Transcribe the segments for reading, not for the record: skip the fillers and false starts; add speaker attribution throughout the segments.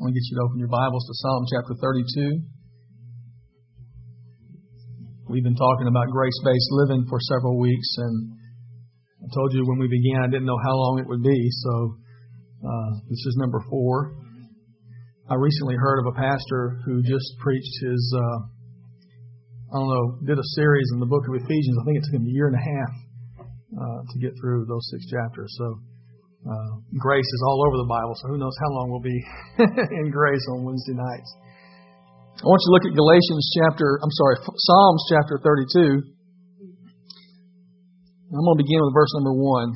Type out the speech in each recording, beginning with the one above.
Speaker 1: want to get you to open your Bibles to Psalm chapter 32. We've been talking about grace-based living for several weeks, and I told you when we began I didn't know how long it would be, so this is number 4. I recently heard of a pastor who just preached his, did a series in the book of Ephesians. I think it took him a year and a half to get through those 6 chapters. So grace is all over the Bible, so who knows how long we'll be in grace on Wednesday nights. I want you to look at Psalms chapter 32. I'm going to begin with verse number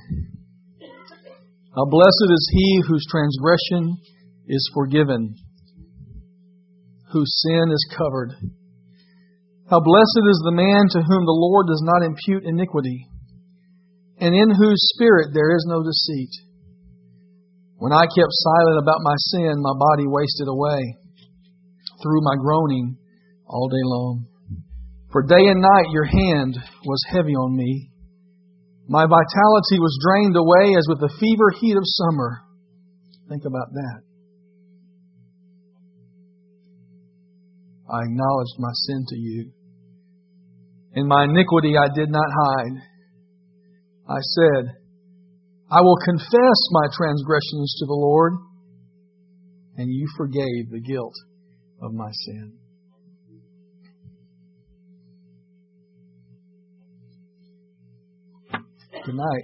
Speaker 1: 1. How blessed is he whose transgression is forgiven, whose sin is covered. How blessed is the man to whom the Lord does not impute iniquity, and in whose spirit there is no deceit. When I kept silent about my sin, my body wasted away through my groaning all day long. For day and night your hand was heavy on me. My vitality was drained away as with the fever heat of summer. Think about that. I acknowledged my sin to you. In my iniquity I did not hide. I said, I will confess my transgressions to the Lord, and you forgave the guilt of my sin. Tonight,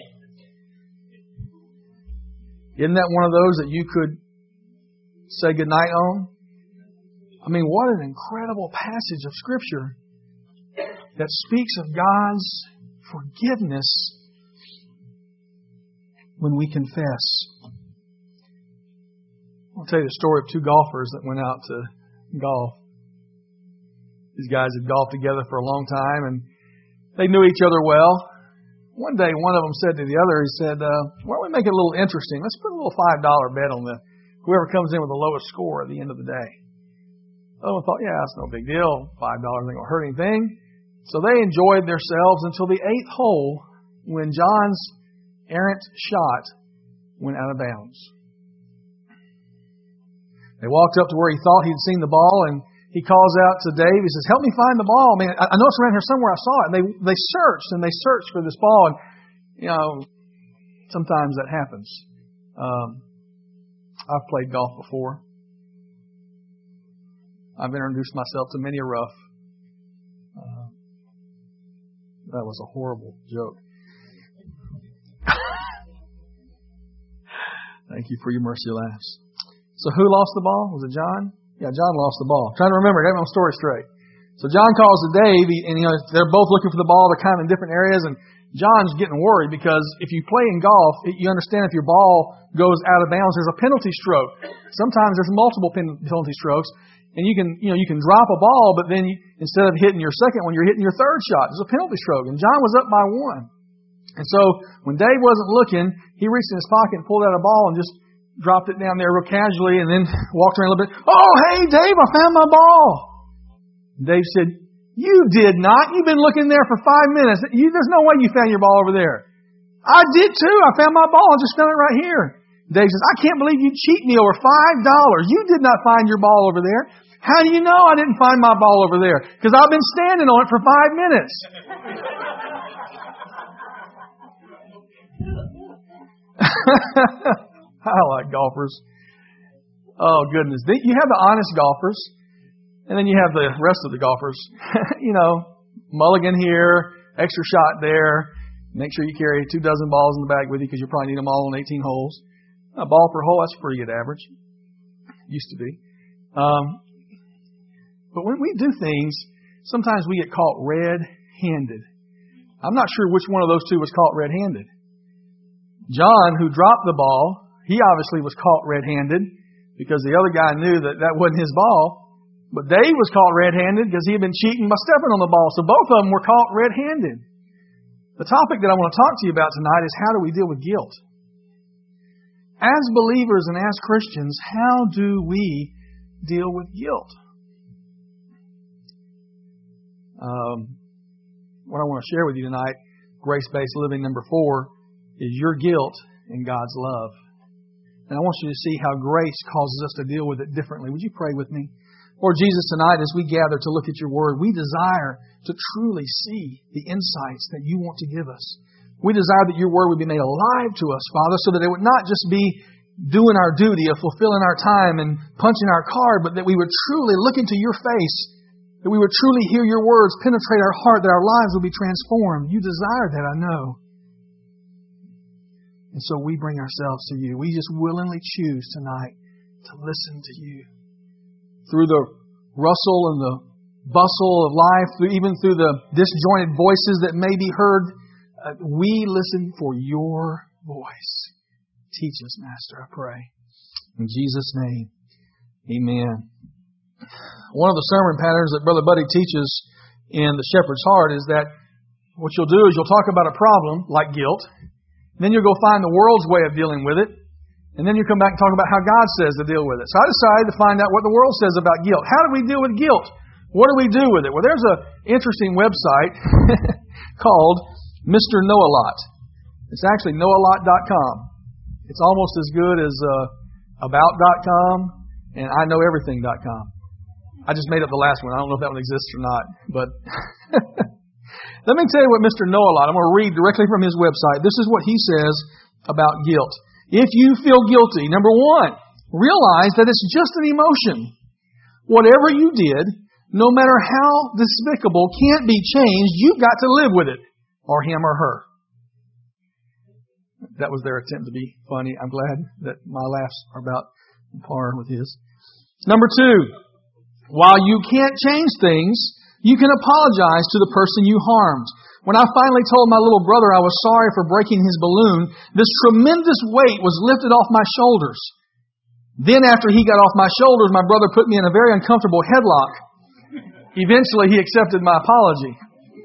Speaker 1: isn't that one of those that you could say goodnight on? I mean, what an incredible passage of Scripture that speaks of God's forgiveness when we confess. I'll tell you the story of 2 golfers that went out to golf. These guys had golfed together for a long time, and they knew each other well. One day, one of them said to the other, he said, why don't we make it a little interesting? Let's put a little $5 bet on whoever comes in with the lowest score at the end of the day. The other one thought, yeah, that's no big deal. $5 ain't going to hurt anything. So they enjoyed themselves until the 8th hole when John's errant shot went out of bounds. They walked up to where he thought he'd seen the ball, and he calls out to Dave. He says, help me find the ball. Man, I know it's around here somewhere. I saw it. And they searched for this ball. And, sometimes that happens. I've played golf before. I've introduced myself to many a rough. That was a horrible joke. Thank you for your mercy laughs. So who lost the ball? Was it John? Yeah, John lost the ball. I'm trying to remember. I got my story straight. So John calls to Dave, and they're both looking for the ball. They're kind of in different areas, and John's getting worried because if you play in golf, you understand if your ball goes out of bounds, there's a penalty stroke. Sometimes there's multiple penalty strokes, and you can drop a ball, but then instead of hitting your second one, you're hitting your third shot. There's a penalty stroke, and John was up by 1. And so when Dave wasn't looking, he reached in his pocket and pulled out a ball and just dropped it down there real casually and then walked around a little bit. Oh, hey, Dave, I found my ball. Dave said, you did not. You've been looking there for 5 minutes. There's no way you found your ball over there. I did too. I found my ball. I just found it right here. Dave says, I can't believe you cheat me over $5. You did not find your ball over there. How do you know I didn't find my ball over there? Because I've been standing on it for 5 minutes. I like golfers. Oh, goodness. You have the honest golfers, and then you have the rest of the golfers. Mulligan here, extra shot there. Make sure you carry 2 dozen balls in the bag with you because you probably need them all on 18 holes. A ball per hole, that's a pretty good average. Used to be. But when we do things, sometimes we get caught red-handed. I'm not sure which one of those 2 was caught red-handed. John, who dropped the ball, he obviously was caught red-handed because the other guy knew that wasn't his ball. But Dave was caught red-handed because he had been cheating by stepping on the ball. So both of them were caught red-handed. The topic that I want to talk to you about tonight is how do we deal with guilt? As believers and as Christians, how do we deal with guilt? What I want to share with you tonight, grace-based living number 4, is your guilt and God's love. And I want you to see how grace causes us to deal with it differently. Would you pray with me? Lord Jesus, tonight as we gather to look at your word, we desire to truly see the insights that you want to give us. We desire that your word would be made alive to us, Father, so that it would not just be doing our duty of fulfilling our time and punching our card, but that we would truly look into your face, that we would truly hear your words penetrate our heart, that our lives would be transformed. You desire that, I know. And so we bring ourselves to you. We just willingly choose tonight to listen to you. Through the rustle and the bustle of life, even through the disjointed voices that may be heard, we listen for your voice. Teach us, Master, I pray. In Jesus' name, amen. One of the sermon patterns that Brother Buddy teaches in The Shepherd's Heart is that what you'll do is you'll talk about a problem like guilt, then you'll go find the world's way of dealing with it, and then you come back and talk about how God says to deal with it. So I decided to find out what the world says about guilt. How do we deal with guilt? What do we do with it? Well, there's an interesting website called Mr. Know-A-Lot. It's actually knowalot.com. It's almost as good as about.com and iknoweverything.com. I just made up the last one. I don't know if that one exists or not. But let me tell you what Mr. Know-A-Lot, I'm going to read directly from his website. This is what he says about guilt. If you feel guilty, number one, realize that it's just an emotion. Whatever you did, no matter how despicable, can't be changed. You've got to live with it, or him or her. That was their attempt to be funny. I'm glad that my laughs are about par with his. Number two, while you can't change things, you can apologize to the person you harmed. When I finally told my little brother I was sorry for breaking his balloon, this tremendous weight was lifted off my shoulders. Then after he got off my shoulders, my brother put me in a very uncomfortable headlock. Eventually, he accepted my apology.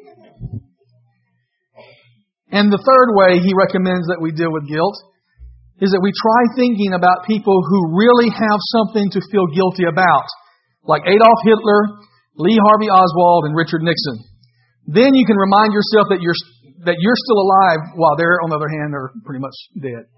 Speaker 1: And the third way he recommends that we deal with guilt is that we try thinking about people who really have something to feel guilty about, like Adolf Hitler, Lee Harvey Oswald, and Richard Nixon. Then you can remind yourself that you're still alive while they're, on the other hand, are pretty much dead.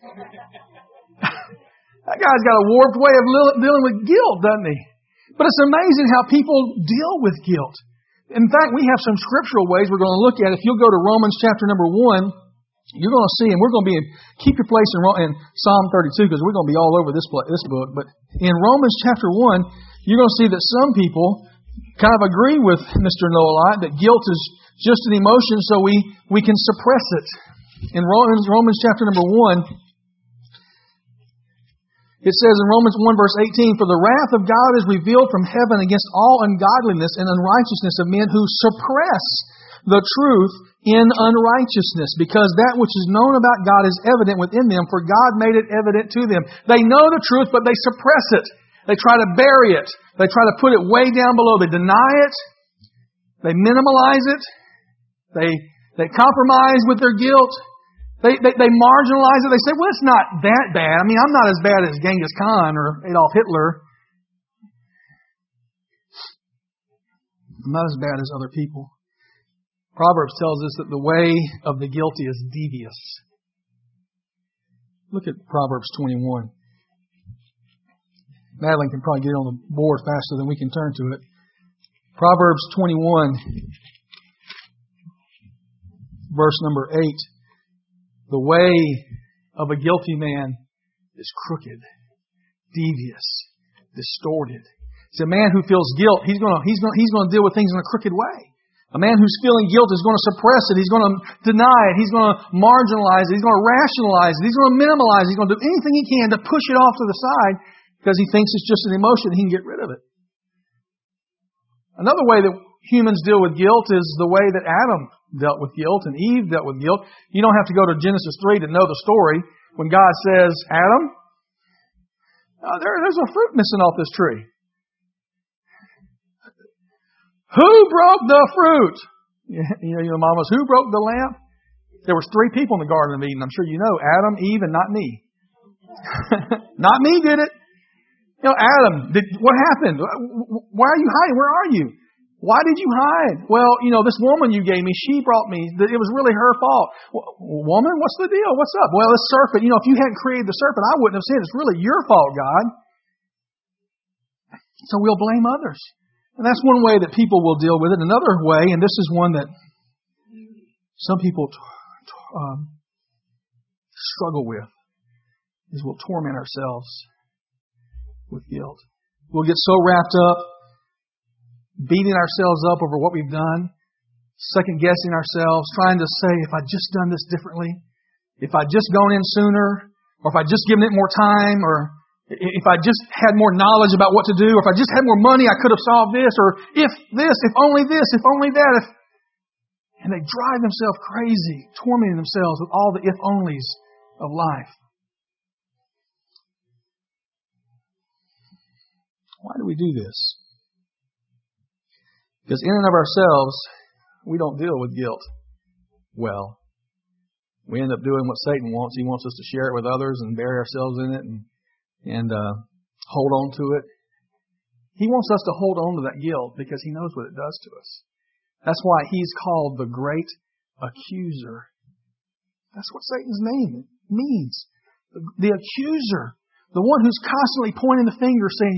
Speaker 1: That guy's got a warped way of dealing with guilt, doesn't he? But it's amazing how people deal with guilt. In fact, we have some scriptural ways we're going to look at. If you'll go to Romans chapter number 1, you're going to see, and we're going to be keep your place in Psalm 32 because we're going to be all over this book. But in Romans chapter 1, you're going to see that some people kind of agree with Mr. Know-A-Lot that guilt is just an emotion, so we can suppress it. In Romans chapter number 1, it says in Romans 1 verse 18, "For the wrath of God is revealed from heaven against all ungodliness and unrighteousness of men who suppress the truth in unrighteousness, because that which is known about God is evident within them, for God made it evident to them." They know the truth, but they suppress it. They try to bury it. They try to put it way down below. They deny it. They minimalize it. They compromise with their guilt. They marginalize it. They say, well, it's not that bad. I mean, I'm not as bad as Genghis Khan or Adolf Hitler. I'm not as bad as other people. Proverbs tells us that the way of the guilty is devious. Look at Proverbs 21. Madeline can probably get it on the board faster than we can turn to it. Proverbs 21, verse number 8. The way of a guilty man is crooked, devious, distorted. It's a man who feels guilt. He's going to deal with things in a crooked way. A man who's feeling guilt is going to suppress it. He's going to deny it. He's going to marginalize it. He's going to rationalize it. He's going to minimalize it. He's going to do anything he can to push it off to the side because he thinks it's just an emotion. He can get rid of it. Another way that humans deal with guilt is the way that Adam dealt with guilt and Eve dealt with guilt. You don't have to go to Genesis 3 to know the story. When God says, Adam, there's a fruit missing off this tree. Who broke the fruit? You know, mamas, who broke the lamp? There was 3 people in the Garden of Eden. I'm sure you know, Adam, Eve, and not me. Not me did it. You know, Adam, what happened? Why are you hiding? Where are you? Why did you hide? Well, this woman you gave me, she brought me. It was really her fault. Woman, what's the deal? What's up? Well, this serpent, if you hadn't created the serpent, I wouldn't have sinned. It's really your fault, God. So we'll blame others. And that's one way that people will deal with it. Another way, and this is one that some people struggle with, is we'll torment ourselves with guilt. We'll get so wrapped up, beating ourselves up over what we've done, second-guessing ourselves, trying to say, if I'd just done this differently, if I'd just gone in sooner, or if I'd just given it more time, or if I just had more knowledge about what to do, or if I just had more money, I could have solved this, or if this, if only that. And they drive themselves crazy, tormenting themselves with all the if-onlys of life. Why do we do this? Because in and of ourselves, we don't deal with guilt well. We end up doing what Satan wants. He wants us to share it with others and bury ourselves in it and hold on to it. He wants us to hold on to that guilt because he knows what it does to us. That's why he's called the great accuser. That's what Satan's name means. The accuser. The one who's constantly pointing the finger saying,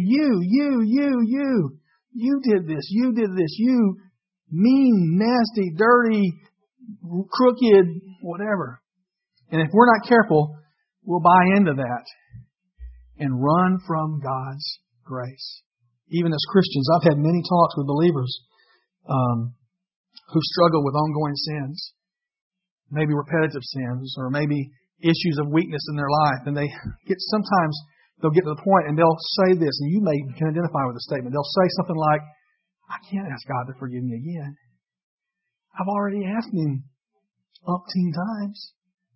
Speaker 1: you did this, you mean, nasty, dirty, crooked, whatever. And if we're not careful, we'll buy into that and run from God's grace. Even as Christians, I've had many talks with believers who struggle with ongoing sins, maybe repetitive sins, or maybe issues of weakness in their life. And sometimes they'll get to the point and they'll say this, and you can identify with the statement. They'll say something like, I can't ask God to forgive me again. I've already asked Him umpteen times.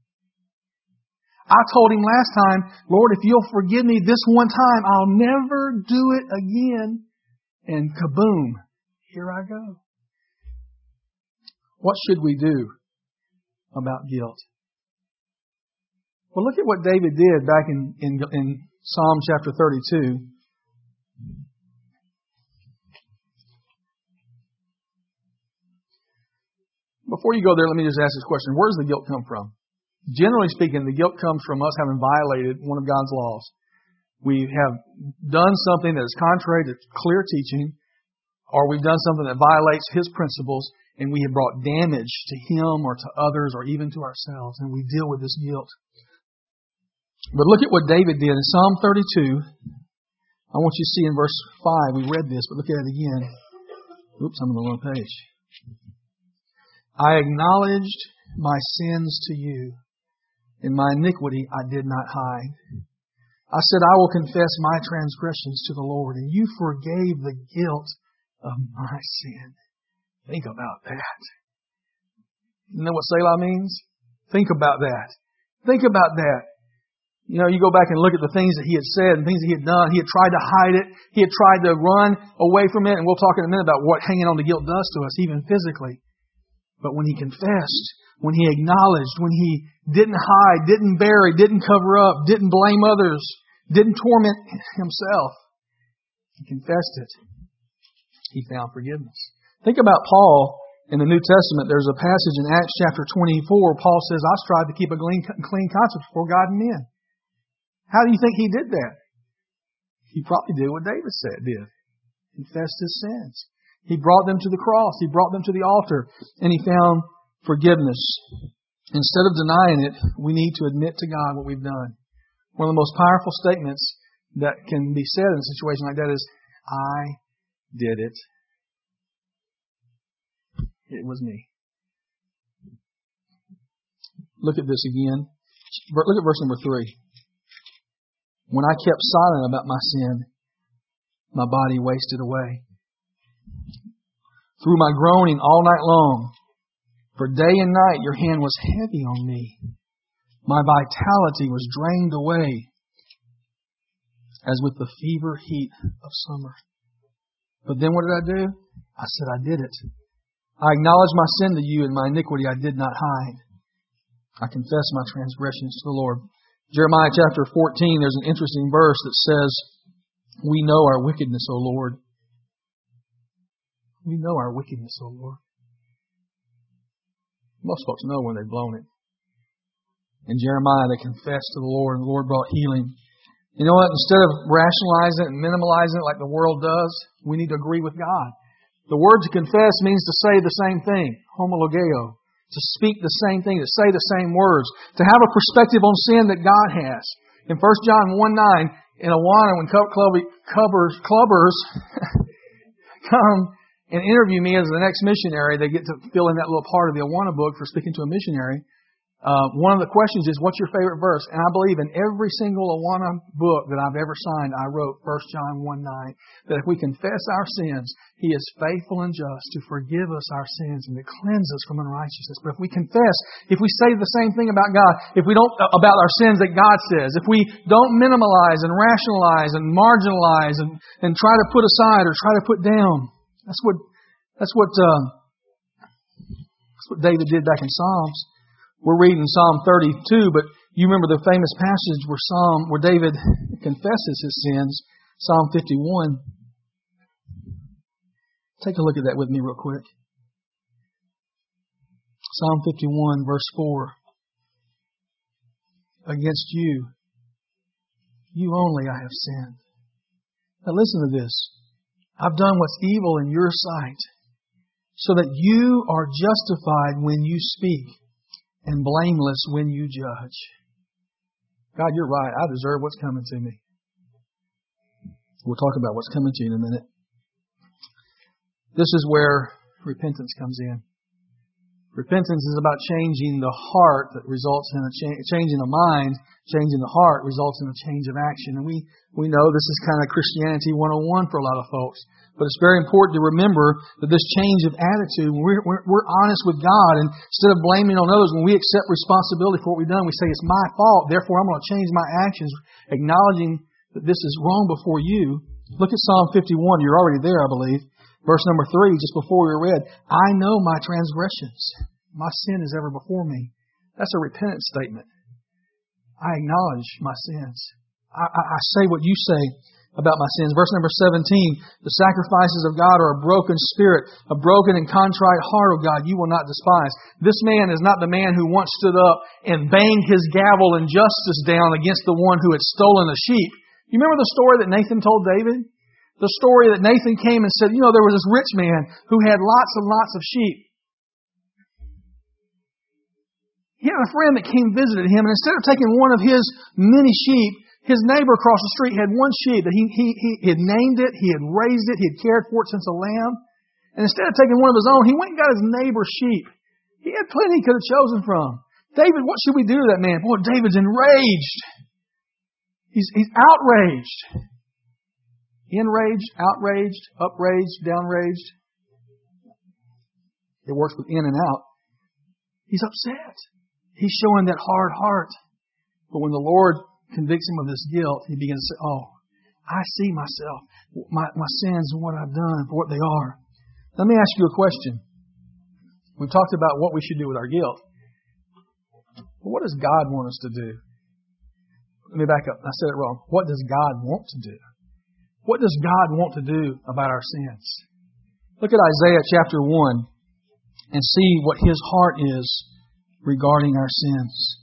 Speaker 1: I told Him last time, Lord, if you'll forgive me this one time, I'll never do it again. And kaboom, here I go. What should we do about guilt? Well, look at what David did back in Psalm chapter 32. Before you go there, let me just ask this question. Where does the guilt come from? Generally speaking, the guilt comes from us having violated one of God's laws. We have done something that is contrary to clear teaching, or we've done something that violates His principles, and we have brought damage to Him or to others or even to ourselves, and we deal with this guilt. But look at what David did in Psalm 32. I want you to see in verse 5. We read this, but look at it again. Oops, I'm on the wrong page. I acknowledged my sins to you, and my iniquity I did not hide. I said, I will confess my transgressions to the Lord, and you forgave the guilt of my sin. Think about that. You know what Selah means? Think about that. Think about that. You go back and look at the things that he had said and things that he had done. He had tried to hide it. He had tried to run away from it. And we'll talk in a minute about what hanging on to guilt does to us, even physically. But when he confessed, when he acknowledged, when he didn't hide, didn't bury, didn't cover up, didn't blame others, didn't torment himself, he confessed it. He found forgiveness. Think about Paul in the New Testament. There's a passage in Acts chapter 24. Paul says, I strive to keep a clean conscience before God and men. How do you think he did that? He probably did what David did. He confessed his sins. He brought them to the cross. He brought them to the altar. And he found forgiveness. Instead of denying it, we need to admit to God what we've done. One of the most powerful statements that can be said in a situation like that is, I did it. It was me. Look at this again. Look at verse number 3. When I kept silent about my sin, my body wasted away. Through my groaning all night long, for day and night your hand was heavy on me. My vitality was drained away as with the fever heat of summer. But then what did I do? I said, I did it. I acknowledged my sin to you, and my iniquity I did not hide. I confessed my transgressions to the Lord. Jeremiah chapter 14, there's an interesting verse that says, we know our wickedness, O Lord. We know our wickedness, O Lord. Most folks know when they've blown it. In Jeremiah, they confessed to the Lord, and the Lord brought healing. You know what? Instead of rationalizing it and minimalizing it like the world does, we need to agree with God. The word to confess means to say the same thing, homologeo, to speak the same thing, to say the same words, to have a perspective on sin that God has. In 1 John 1:9, in Awana, when clubbers come and interview me as the next missionary, they get to fill in that little part of the Awana book for speaking to a missionary. One of the questions is, what's your favorite verse? And I believe in every single Awana book that I've ever signed, I wrote 1 John 1:9, that if we confess our sins, He is faithful and just to forgive us our sins and to cleanse us from unrighteousness. But if we confess, if we say the same thing about God, if we don't, about our sins that God says, if we don't minimalize and rationalize and marginalize and try to put aside or try to put down, that's what David did back in Psalms. We're reading Psalm 32, but you remember the famous passage where David confesses his sins, Psalm 51. Take a look at that with me real quick. Psalm 51, verse 4. Against you only I have sinned. Now listen to this. I've done what's evil in your sight, so that you are justified when you speak and blameless when you judge. God, you're right. I deserve what's coming to me. We'll talk about what's coming to you in a minute. This is where repentance comes in. Repentance is about changing the heart that results in a change in the mind. Changing the heart results in a change of action. And we know this is kind of Christianity 101 for a lot of folks. But it's very important to remember that this change of attitude, when we're honest with God, and instead of blaming on others, when we accept responsibility for what we've done, we say, it's my fault, therefore I'm going to change my actions, acknowledging that this is wrong before you. Look at Psalm 51. You're already there, I believe. Verse number 3, just before we read, I know my transgressions. My sin is ever before me. That's a repentance statement. I acknowledge my sins. I say what you say about my sins. Verse number 17, the sacrifices of God are a broken spirit, a broken and contrite heart, O God, you will not despise. This man is not the man who once stood up and banged his gavel in justice down against the one who had stolen a sheep. You remember the story that Nathan told David? The story that Nathan came and said, there was this rich man who had lots and lots of sheep. He had a friend that came visited him, and instead of taking one of his many sheep, his neighbor across the street had one sheep that he had named it, he had raised it, he had cared for it since a lamb. And instead of taking one of his own, he went and got his neighbor's sheep. He had plenty he could have chosen from. David, what should we do to that man? Boy, David's enraged. He's outraged. Enraged, outraged, upraged, downraged. It works with in and out. He's upset. He's showing that hard heart. But when the Lord convicts him of this guilt, he begins to say, I see myself, my sins and what I've done for what they are. Let me ask you a question. We've talked about what we should do with our guilt. But what does God want us to do? Let me back up. I said it wrong. What does God want to do? What does God want to do about our sins? Look at Isaiah chapter 1 and see what His heart is regarding our sins.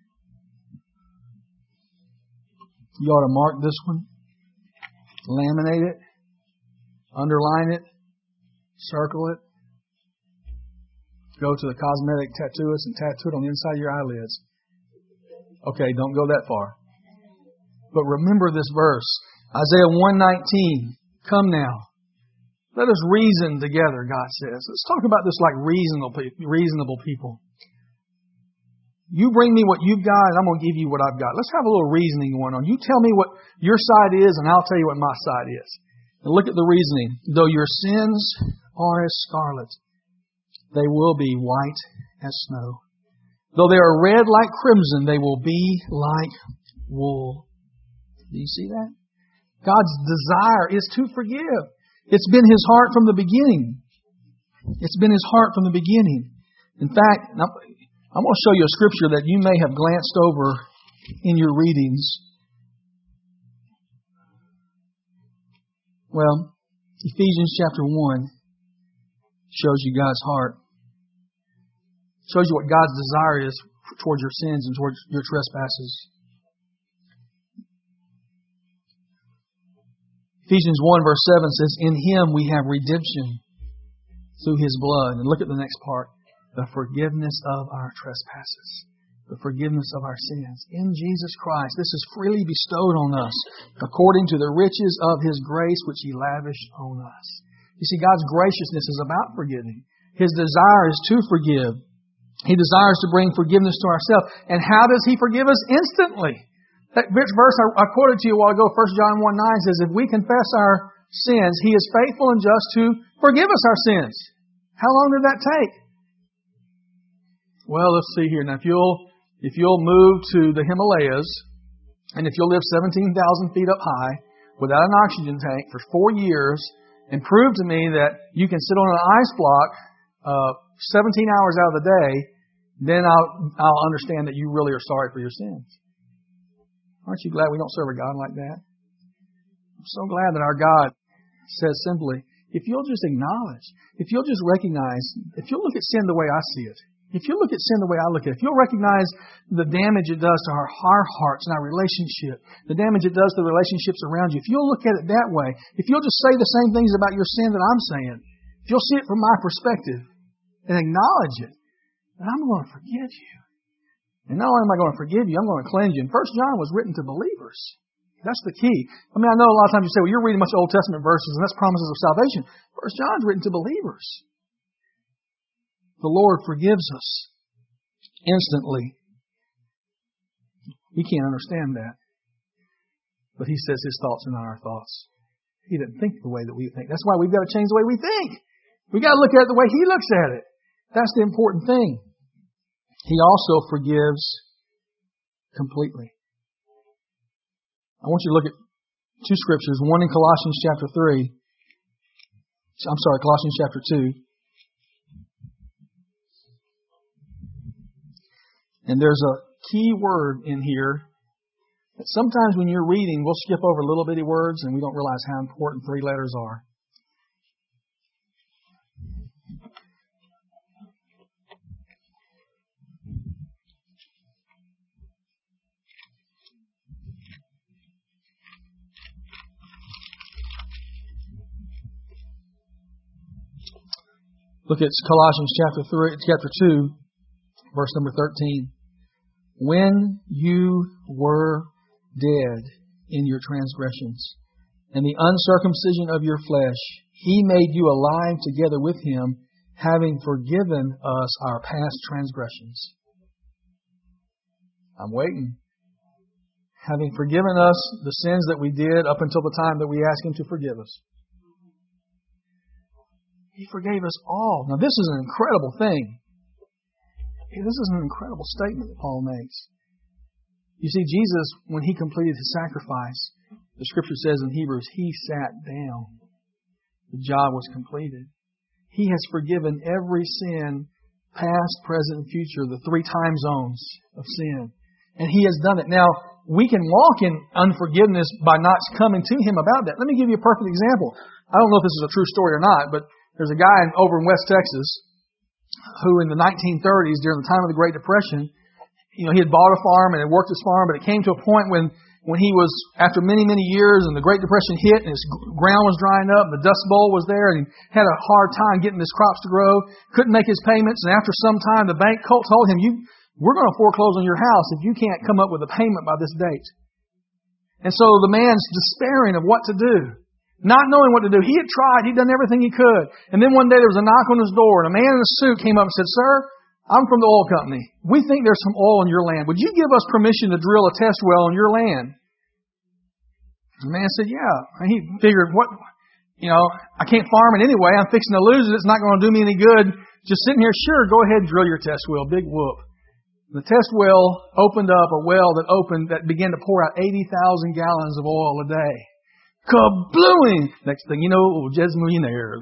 Speaker 1: You ought to mark this one, laminate it, underline it, circle it, go to the cosmetic tattooist and tattoo it on the inside of your eyelids. Okay, don't go that far. But remember this verse. Isaiah 1:19, come now. Let us reason together, God says. Let's talk about this like reasonable people. You bring me what you've got, and I'm going to give you what I've got. Let's have a little reasoning going on. You tell me what your side is, and I'll tell you what my side is. And look at the reasoning. Though your sins are as scarlet, they will be white as snow. Though they are red like crimson, they will be like wool. Do you see that? God's desire is to forgive. It's been His heart from the beginning. It's been His heart from the beginning. In fact, I'm going to show you a scripture that you may have glanced over in your readings. Well, Ephesians chapter 1. Shows you God's heart. Shows you what God's desire is towards your sins and towards your trespasses. Ephesians 1 verse 7 says, in Him we have redemption through His blood. And look at the next part. The forgiveness of our trespasses. The forgiveness of our sins. In Jesus Christ. This is freely bestowed on us according to the riches of His grace which He lavished on us. You see, God's graciousness is about forgiving. His desire is to forgive. He desires to bring forgiveness to ourselves. And how does He forgive us? Instantly. That verse I quoted to you a while ago, 1 John 1:9 says, if we confess our sins, He is faithful and just to forgive us our sins. How long did that take? Well, let's see here. Now, if you'll move to the Himalayas, and if you'll live 17,000 feet up high without an oxygen tank for 4 years, and prove to me that you can sit on an ice block 17 hours out of the day, then I'll understand that you really are sorry for your sins. Aren't you glad we don't serve a God like that? I'm so glad that our God says simply, if you'll just acknowledge, if you'll just recognize, if you'll look at sin the way I see it, if you'll look at sin the way I look at it, if you'll recognize the damage it does to our hearts and our relationship, the damage it does to the relationships around you, if you'll look at it that way, if you'll just say the same things about your sin that I'm saying, if you'll see it from my perspective and acknowledge it, then I'm going to forgive you. And not only am I going to forgive you, I'm going to cleanse you. And 1 John was written to believers. That's the key. I mean, I know a lot of times you say, well, you're reading a bunch of Old Testament verses and that's promises of salvation. 1 John's written to believers. The Lord forgives us instantly. We can't understand that. But He says His thoughts are not our thoughts. He doesn't think the way that we think. That's why we've got to change the way we think. We've got to look at it the way He looks at it. That's the important thing. He also forgives completely. I want you to look at two scriptures. One in Colossians chapter 2. And there's a key word in here that sometimes when you're reading, we'll skip over little bitty words and we don't realize how important 3 letters are. Look at Colossians chapter 2, verse number 13. When you were dead in your transgressions and the uncircumcision of your flesh, He made you alive together with Him, having forgiven us our past transgressions. I'm waiting. Having forgiven us the sins that we did up until the time that we asked Him to forgive us. He forgave us all. Now this is an incredible thing. This is an incredible statement that Paul makes. You see, Jesus, when He completed His sacrifice, the Scripture says in Hebrews, He sat down. The job was completed. He has forgiven every sin, past, present, and future, the 3 time zones of sin. And He has done it. Now, we can walk in unforgiveness by not coming to Him about that. Let me give you a perfect example. I don't know if this is a true story or not, but there's a guy over in West Texas who in the 1930s, during the time of the Great Depression, he had bought a farm and had worked his farm, but it came to a point when he was, after many, many years, and the Great Depression hit and his ground was drying up, and the Dust Bowl was there, and he had a hard time getting his crops to grow, couldn't make his payments, and after some time the bank told him, we're going to foreclose on your house if you can't come up with a payment by this date. And so the man's despairing of what to do. Not knowing what to do. He had tried. He'd done everything he could. And then one day there was a knock on his door, and a man in a suit came up and said, Sir, I'm from the oil company. We think there's some oil in your land. Would you give us permission to drill a test well on your land? The man said, yeah. And he figured, I can't farm it anyway. I'm fixing to lose it. It's not going to do me any good. Just sitting here, sure, go ahead and drill your test well. Big whoop. The test well opened up a well that began to pour out 80,000 gallons of oil a day. Kablooing! Next thing you know, Jed's millionaire.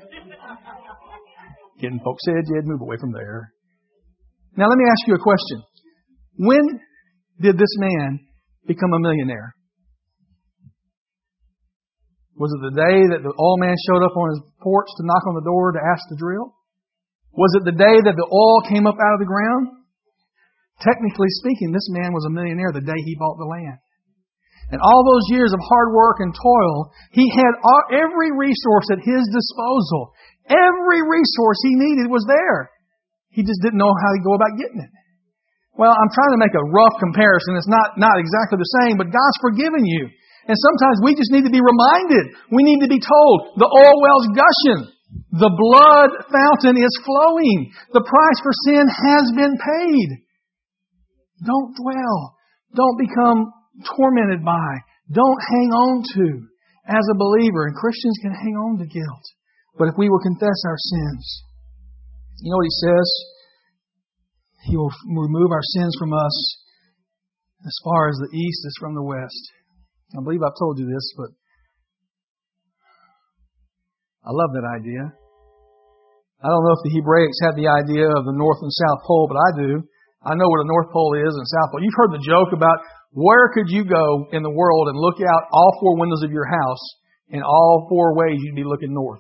Speaker 1: Getting folks said, Jed, move away from there. Now let me ask you a question. When did this man become a millionaire? Was it the day that the oil man showed up on his porch to knock on the door to ask to drill? Was it the day that the oil came up out of the ground? Technically speaking, this man was a millionaire the day he bought the land. And all those years of hard work and toil, he had every resource at his disposal. Every resource he needed was there. He just didn't know how to go about getting it. Well, I'm trying to make a rough comparison. It's not exactly the same, but God's forgiven you. And sometimes we just need to be reminded. We need to be told, the oil well's gushing. The blood fountain is flowing. The price for sin has been paid. Don't dwell. Don't become tormented by. Don't hang on to. As a believer, and Christians can hang on to guilt. But if we will confess our sins, you know what He says? He will remove our sins from us as far as the east is from the west. I believe I've told you this, but I love that idea. I don't know if the Hebraics had the idea of the North and South Pole, but I do. I know where the North Pole is and South Pole. You've heard the joke about where could you go in the world and look out all four windows of your house, and all four ways you'd be looking north.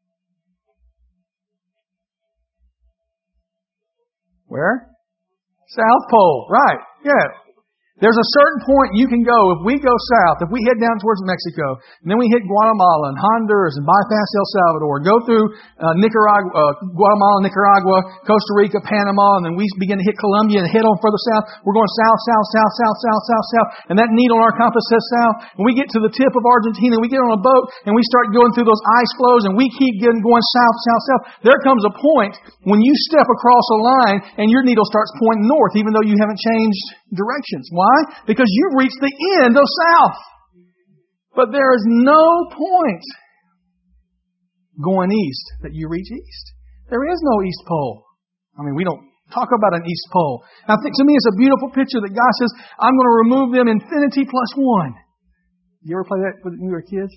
Speaker 1: Where? South Pole. Right. Yeah. There's a certain point you can go. If we go south, if we head down towards Mexico, and then we hit Guatemala and Honduras and bypass El Salvador, go through Guatemala, Nicaragua, Costa Rica, Panama, and then we begin to hit Colombia and head on further south. We're going south, south, south, south, south, south, south. And that needle on our compass says south. And we get to the tip of Argentina, we get on a boat, and we start going through those ice flows, and we keep going south, south, south. There comes a point when you step across a line and your needle starts pointing north, even though you haven't changed directions. Why? Because you've reached the end of south. But there is no point going east that you reach east. There is no east pole. I mean, we don't talk about an east pole. I think to me it's a beautiful picture that God says, I'm going to remove them infinity plus one. You ever play that when you were kids?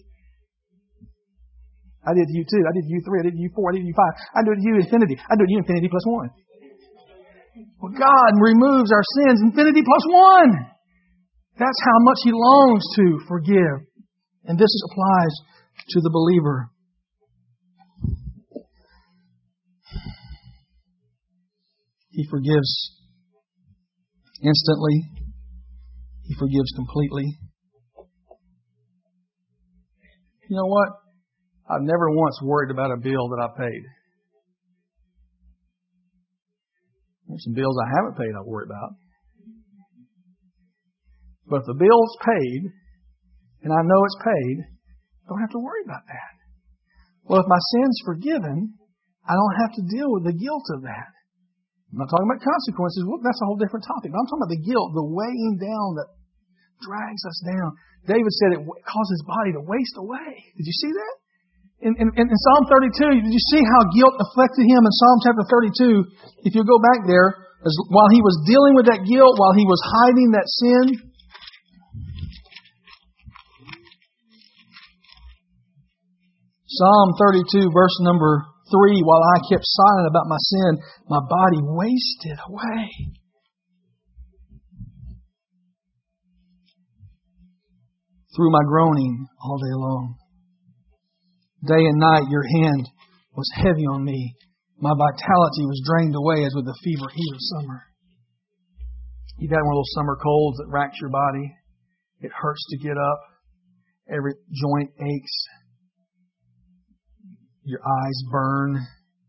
Speaker 1: I did you two. I did you three. I did you four. I did you five. I did you infinity. I did you infinity plus one. Well, God removes our sins infinity plus one. That's how much He longs to forgive. And this applies to the believer. He forgives instantly. He forgives completely. You know what? I've never once worried about a bill that I paid. There's some bills I haven't paid I worry about. But if the bill's paid, and I know it's paid, I don't have to worry about that. Well, if my sin's forgiven, I don't have to deal with the guilt of that. I'm not talking about consequences. Well, that's a whole different topic. But I'm talking about the guilt, the weighing down that drags us down. David said it caused his body to waste away. Did you see that? In Psalm 32, did you see how guilt affected him in Psalm chapter 32? If you go back there, while he was dealing with that guilt, while he was hiding that sin, Psalm 32, verse number 3, while I kept silent about my sin, my body wasted away. Through my groaning all day long. Day and night your hand was heavy on me. My vitality was drained away as with the fever heat of summer. You've had one of those summer colds that racks your body. It hurts to get up. Every joint aches. Your eyes burn.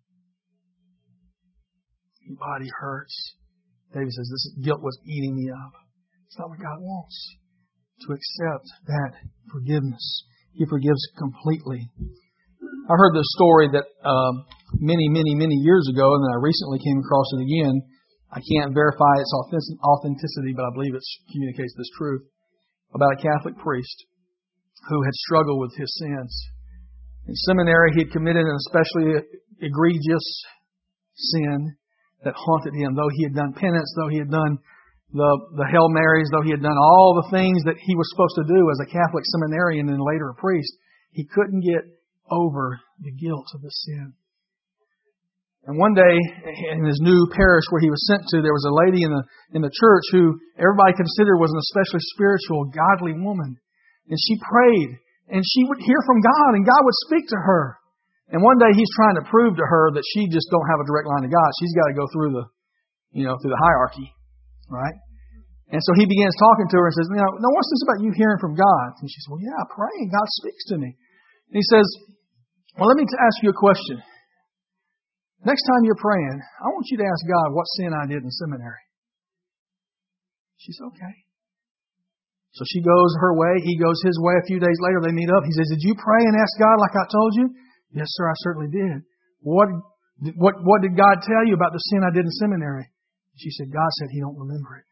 Speaker 1: Your body hurts. David says, this guilt was eating me up. It's not what God wants. To accept that forgiveness. He forgives completely. I heard this story that many years ago, and then I recently came across it again. I can't verify its authenticity, but I believe it communicates this truth about a Catholic priest who had struggled with his sins. In seminary, he had committed an especially egregious sin that haunted him. Though he had done penance, though he had done the Hail Marys, though he had done all the things that he was supposed to do as a Catholic seminarian and later a priest, he couldn't get over the guilt of the sin. And one day, in his new parish where he was sent to, there was a lady in the church who everybody considered was an especially spiritual, godly woman. And she prayed And she would hear from God, and God would speak to her. And one day He's trying to prove to her that she just don't have a direct line to God. She's got to go through through the hierarchy, right? And so He begins talking to her and says, now what's this about you hearing from God? And she says, well, yeah, I pray, and God speaks to me. And He says, well, let me ask you a question. Next time you're praying, I want you to ask God what sin I did in seminary. She said, okay. So she goes her way, he goes his way. A few days later, they meet up. He says, did you pray and ask God like I told you? Yes, sir, I certainly did. What did God tell you about the sin I did in seminary? She said, God said He don't remember it.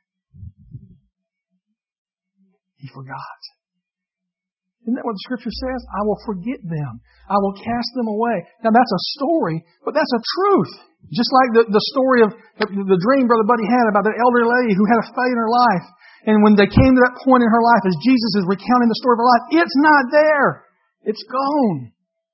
Speaker 1: He forgot. Isn't that what the Scripture says? I will forget them. I will cast them away. Now that's a story, but that's a truth. Just like the story of the dream Brother Buddy had about the elderly lady who had a fate in her life. And when they came to that point in her life, as Jesus is recounting the story of her life, it's not there. It's gone.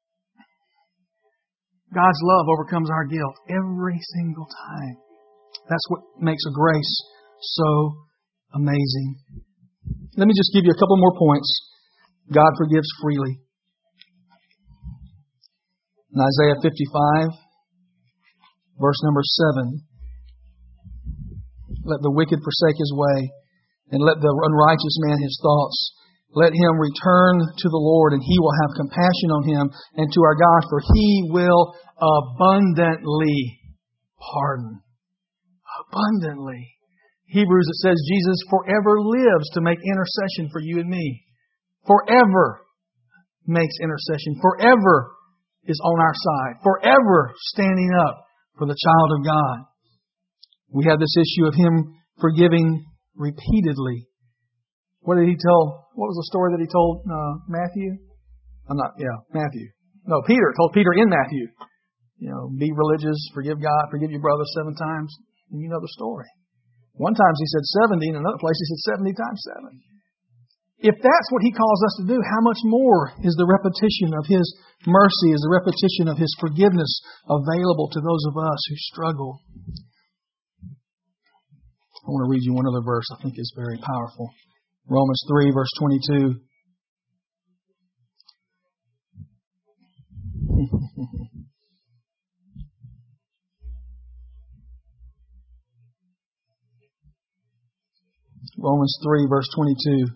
Speaker 1: God's love overcomes our guilt every single time. That's what makes a grace so amazing. Let me just give you a couple more points. God forgives freely. In Isaiah 55, verse number 7, let the wicked forsake his way, and let the unrighteous man his thoughts. Let him return to the Lord, and He will have compassion on him, and to our God, for He will abundantly pardon. Abundantly. Hebrews, it says Jesus forever lives to make intercession for you and me. Forever makes intercession. Forever is on our side. Forever standing up for the child of God. We have this issue of Him forgiving repeatedly. What did He tell? What was the story that He told Matthew? Matthew. No, Peter. Told Peter in Matthew. Be religious, forgive God, forgive your brother 7 times. And you know the story. One time He said 70, in another place He said 70 times 7. If that's what He calls us to do, how much more is the repetition of His mercy, is the repetition of His forgiveness available to those of us who struggle? I want to read you one other verse I think is very powerful. Romans 3, verse 22. Romans 3, verse 22.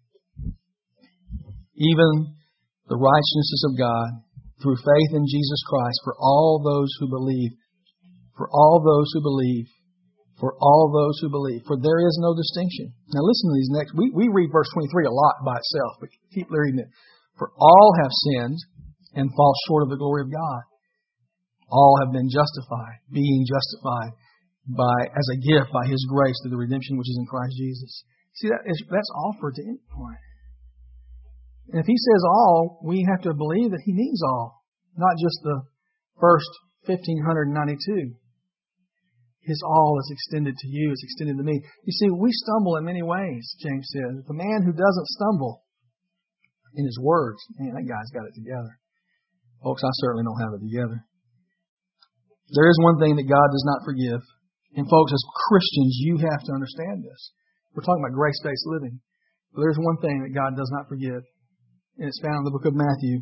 Speaker 1: Even the righteousness of God through faith in Jesus Christ for all those who believe. For all those who believe. For all those who believe. For there is no distinction. Now listen to these next. We read verse 23 a lot by itself, but keep reading it. For all have sinned and fall short of the glory of God. All have been justified, being justified as a gift by His grace through the redemption which is in Christ Jesus. See, that's offered to anyone. And if He says all, we have to believe that He means all, not just the first 1,592. His all is extended to you, is extended to me. You see, we stumble in many ways, James says. The man who doesn't stumble in his words, man, that guy's got it together. Folks, I certainly don't have it together. There is one thing that God does not forgive. And folks, as Christians, you have to understand this. We're talking about grace-based living. But there's one thing that God does not forgive. And it's found in the book of Matthew.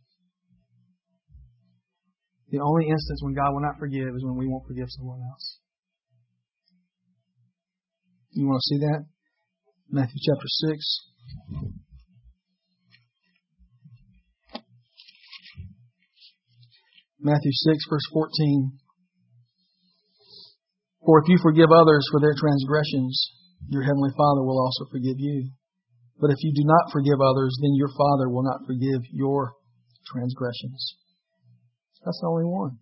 Speaker 1: The only instance when God will not forgive is when we won't forgive someone else. You want to see that? Matthew chapter 6. Matthew 6, verse 14. For if you forgive others for their transgressions, your heavenly Father will also forgive you. But if you do not forgive others, then your Father will not forgive your transgressions. That's the only one.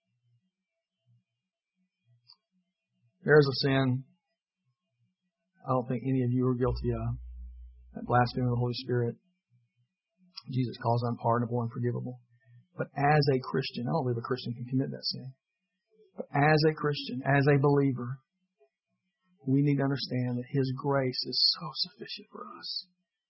Speaker 1: There's a sin I don't think any of you are guilty of. That blasphemy of the Holy Spirit. Jesus calls unpardonable and unforgivable. But as a Christian, I don't believe a Christian can commit that sin. But as a Christian, as a believer, we need to understand that His grace is so sufficient for us.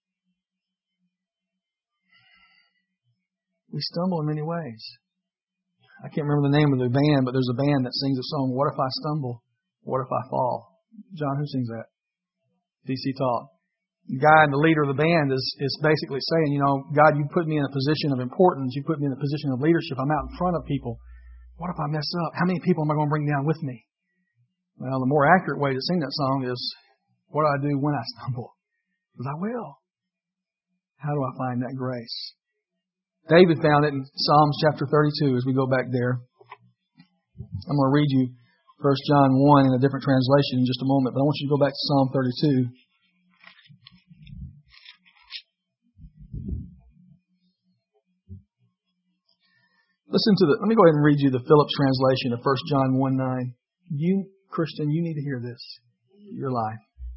Speaker 1: We stumble in many ways. I can't remember the name of the band, but there's a band that sings a song, What If I Stumble? What If I Fall? John, who sings that? DC Talk. The guy, the leader of the band, is basically saying, God, you put me in a position of importance. You put me in a position of leadership. I'm out in front of people. What if I mess up? How many people am I going to bring down with me? Well, the more accurate way to sing that song is, what do I do when I stumble? Because I will. How do I find that grace? David found it in Psalms chapter 32 as we go back there. I'm going to read you 1 John 1 in a different translation in just a moment, but I want you to go back to Psalm 32. Let me go ahead and read you the Phillips translation of 1 John 1:9. You, Christian, you need to hear this in your life.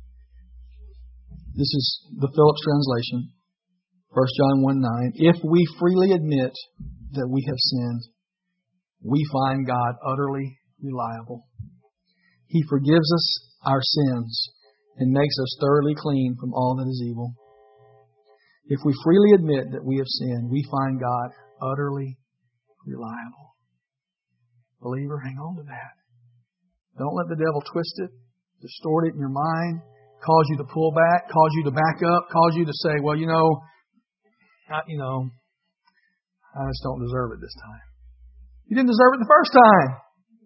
Speaker 1: This is the Phillips translation, 1 John 1:9. If we freely admit that we have sinned, we find God utterly reliable. He forgives us our sins and makes us thoroughly clean from all that is evil. If we freely admit that we have sinned, we find God utterly reliable. Believer, hang on to that. Don't let the devil twist it, distort it in your mind, cause you to pull back, cause you to back up, cause you to say, well, I just don't deserve it this time. You didn't deserve it the first time.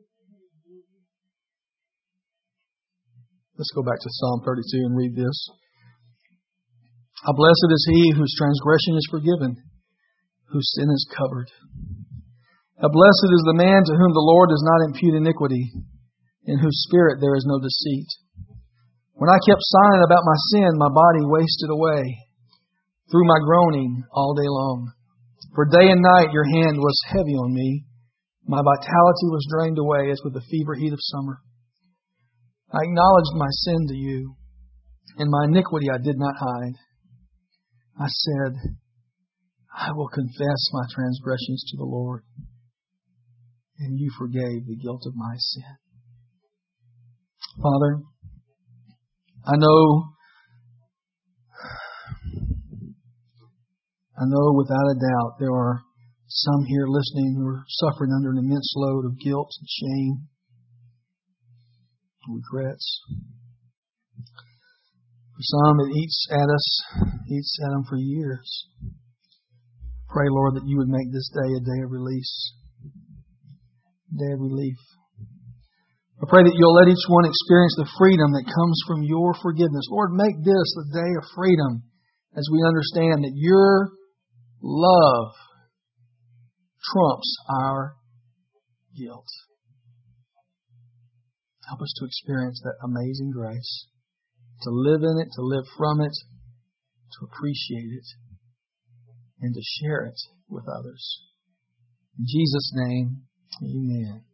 Speaker 1: Let's go back to Psalm 32 and read this. How blessed is he whose transgression is forgiven, whose sin is covered. How blessed is the man to whom the Lord does not impute iniquity, in whose spirit there is no deceit. When I kept silent about my sin, my body wasted away through my groaning all day long. For day and night your hand was heavy on me. My vitality was drained away as with the fever heat of summer. I acknowledged my sin to you, and my iniquity I did not hide. I said, I will confess my transgressions to the Lord, and you forgave the guilt of my sin. Father, I know without a doubt there are some here listening who are suffering under an immense load of guilt and shame, regrets. For some, it eats at them for years. Pray, Lord, that you would make this day a day of release, a day of relief. I pray that you'll let each one experience the freedom that comes from your forgiveness. Lord, make this a day of freedom as we understand that your love trumps our guilt. Help us to experience that amazing grace, to live in it, to live from it, to appreciate it, and to share it with others. In Jesus' name, amen.